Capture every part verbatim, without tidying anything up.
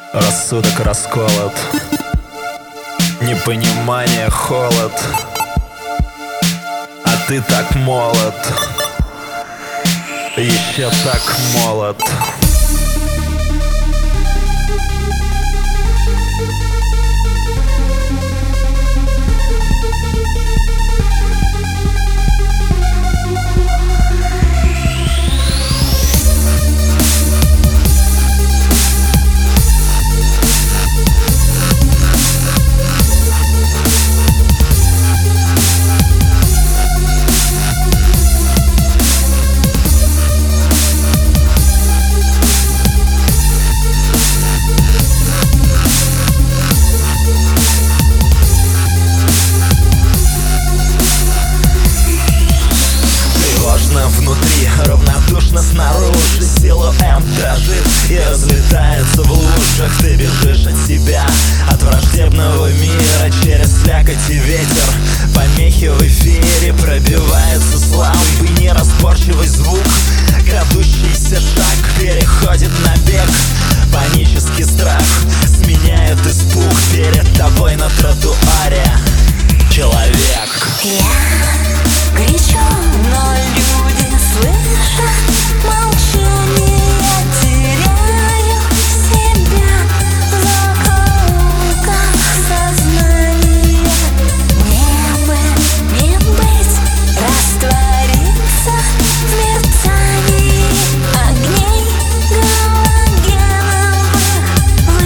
Рассудок расколот, непонимание, холод. А ты так молод, еще так молод. Внутри, равнодушно снаружи, силуэт дрожит и разлетается в лужах. Ты бежишь от себя, от враждебного мира, через слякоть и ветер. Помехи в эфире, пробивается слабый неразборчивый звук. Крадущийся шаг переходит на бег. Панический страх сменяет испуг. Перед тобой на тротуаре человек. Я кричу, но люди слышат молчание. Теряю себя в закоулках сознания. Мне бы не быть, раствориться в мерцании огней галогеновых в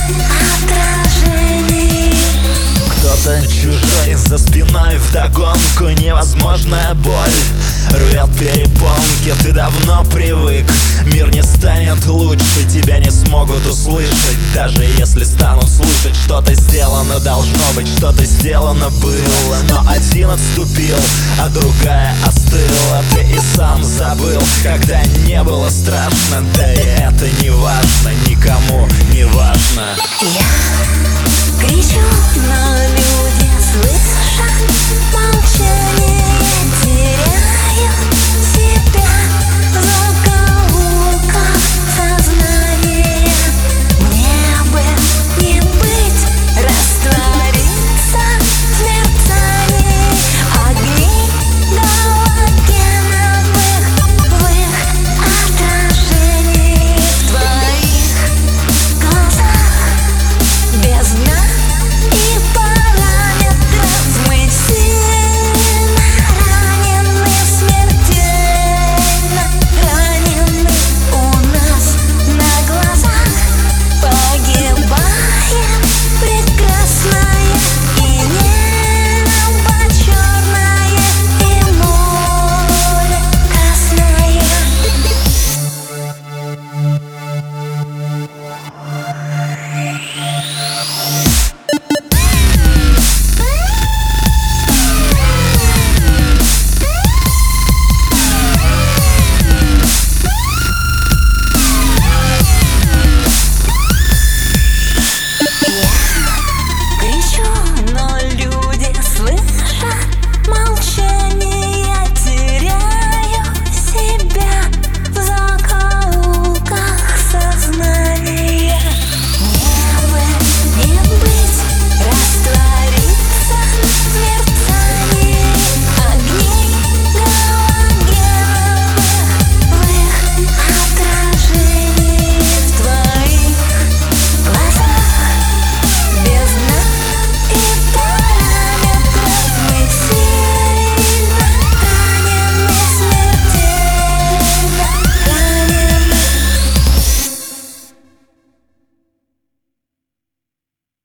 их отражении. Кто-то чужой за спиной вдогонку, невозможная боль рвет перепонки. Ты давно привык, мир не станет лучше, тебя не смогут услышать. Даже если станут слушать, что-то сделано должно быть, что-то сделано было. Но один отступил, а другая остыла. Ты и сам забыл, когда не было страшно. Да и это не важно, никому не важно. Я